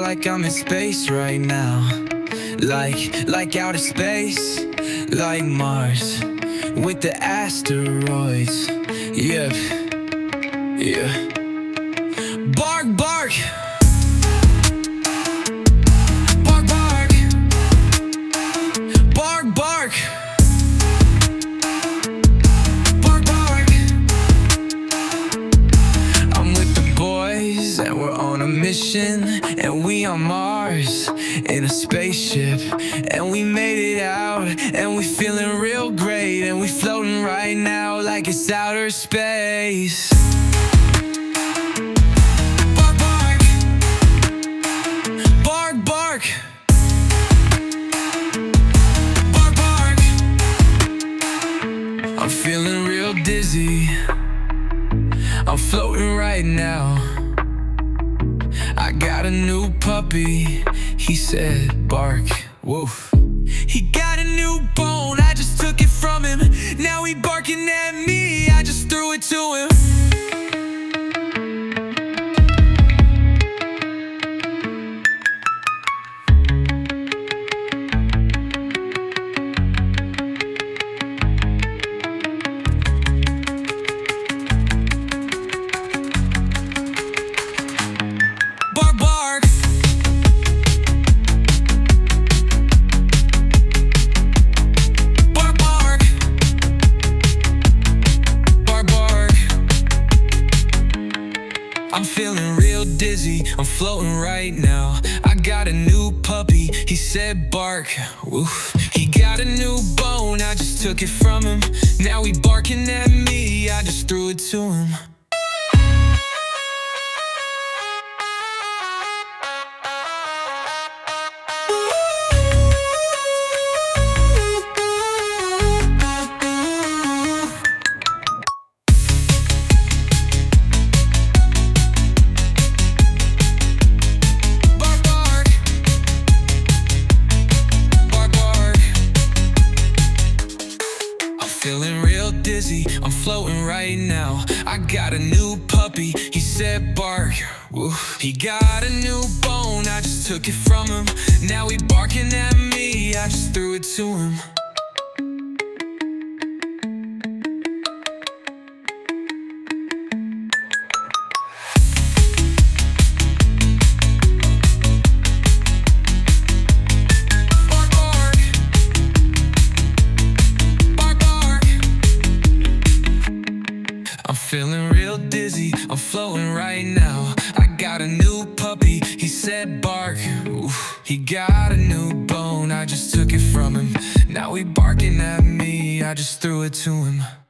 like I'm in space right now. Like outer space, like Mars with the asteroids. Yep, yeah. Bark, bark. Bark, bark. Bark, bark. Bark, bark. I'm with the boys and we're on a mission, and we on Mars in a spaceship, and we made it out, and we feeling real great, and we floating right now like it's outer space. Bark, bark. Bark, bark. Bark, bark. I'm feeling real dizzy, I'm floating right now. I got a new puppy, he said bark, woof. He got a new bone, I just took it from him. Now he barking at me, I just threw it to him. Bark, bark. Bark, bark. Bark, bark. I'm feeling real dizzy, I'm floating right now. I got a new puppy, he said bark, woof. He got a new bone, I just took it from him. Now he barking at me, I just threw it to him. Feeling real dizzy, I'm floating right now. I got a new puppy, he said bark, woof. He got a new bone, I just took it from him. Now he barking at me, I just threw it to him. I'm feeling real dizzy, I'm floating right now. I got a new puppy, he said bark, oof. He got a new bone, I just took it from him. Now he barking at me, I just threw it to him.